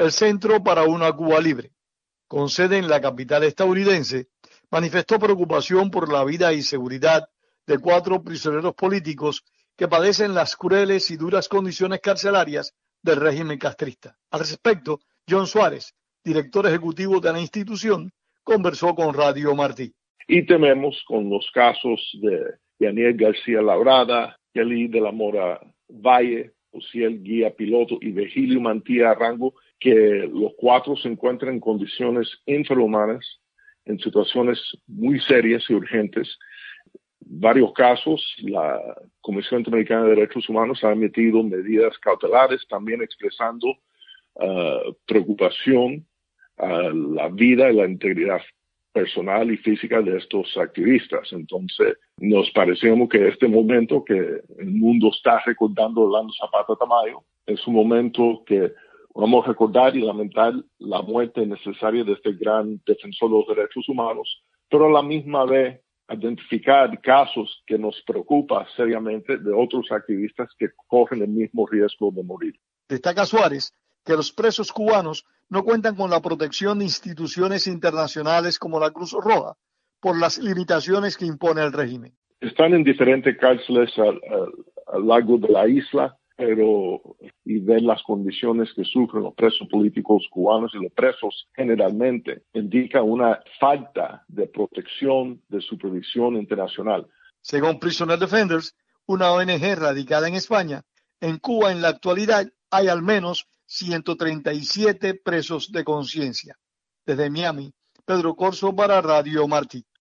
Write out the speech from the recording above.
el Centro para una Cuba Libre, con sede en la capital estadounidense, manifestó preocupación por la vida y seguridad de 4 prisioneros políticos que padecen las crueles y duras condiciones carcelarias del régimen castrista. Al respecto, John Suárez, director ejecutivo de la institución, conversó con Radio Martí. Y tememos con los casos de Yaniel García Labrada, Kelly de la Mora Valle, Osiel Guía Piloto y Virgilio Mantilla Arango, que los 4 se encuentran en condiciones infrahumanas, en situaciones muy serias y urgentes. Varios casos, la Comisión Interamericana de Derechos Humanos ha emitido medidas cautelares, también expresando preocupación a la vida y la integridad personal y física de estos activistas. Entonces, nos parecemos que este momento que el mundo está recordando Orlando Zapata Tamayo es un momento que vamos a recordar y lamentar la muerte necesaria de este gran defensor de los derechos humanos, pero a la misma vez identificar casos que nos preocupa seriamente de otros activistas que corren el mismo riesgo de morir. Destaca Suárez que los presos cubanos no cuentan con la protección de instituciones internacionales como la Cruz Roja por las limitaciones que impone el régimen. Están en diferentes cárceles a lo largo de la isla, y ver las condiciones que sufren los presos políticos cubanos y los presos generalmente indica una falta de protección, de supervisión internacional. Según Prisoner Defenders, una ONG radicada en España, en Cuba en la actualidad hay al menos 137 presos de conciencia. Desde Miami, Pedro Corso para Radio Martí.